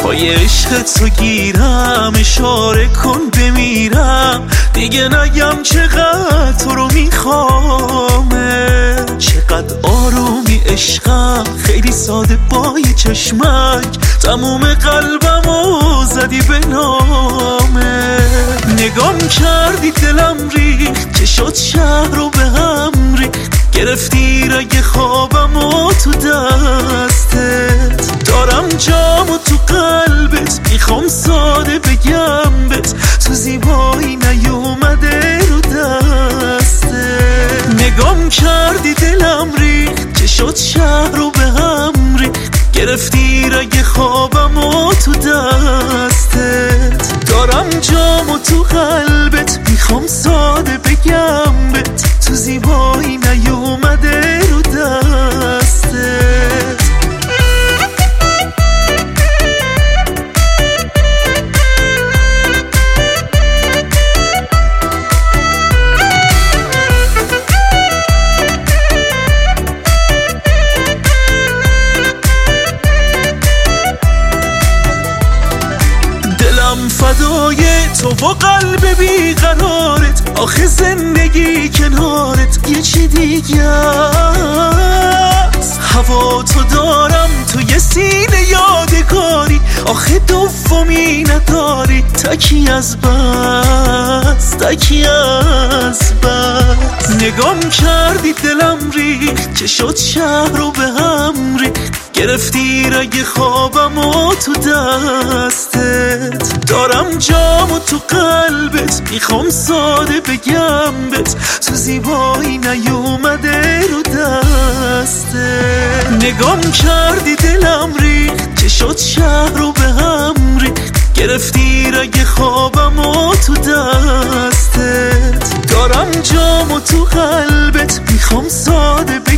پای عشقت رو گیرم، اشاره کن بمیرم، دیگه نگم چقدر تو رو میخوامه. چقدر آرومی عشقم، خیلی ساده با یه چشمک تموم قلبمو زدی به نامه. نگام کردی دلم ریخت، چه شد شهر رو به هم ریخت، گرفتی رگ خوابمو تو دستت. دارم جامو تو قلبت، میخوام ساده بگم بت، تو زیبایی نیومده رو دستت. نگام کردی دلم ریخت، چه شد شهر رو به هم ریخت، گرفتی رگ خوابمو تو دستت. دارم جامو تو قلبت، میخوام ساده بگم بت، تو زیبایی نیومده رو دستت. فدای تو و قلب بیقرارت، آخه زندگی کنارت یه چی دیگه است. هوا تو دارم تو یه سینه یادگاری، آخه دومی نداری، تکی از بس، تکی از بس. نگام کردی دلم ریخت، چه شد شهر رو به هم ریخت، گرفتی رگ خوابمو تو دستت. دارم جامو تو قلبت، میخوام ساده بگم بت، تو زیبایی نیومده رو دستت. نگام کردی دلم ریخت، چه شد شهر رو به هم ریخت، گرفتی رگ خوابمو تو دستت. دارم جامو تو قلبت، میخوام ساده بگم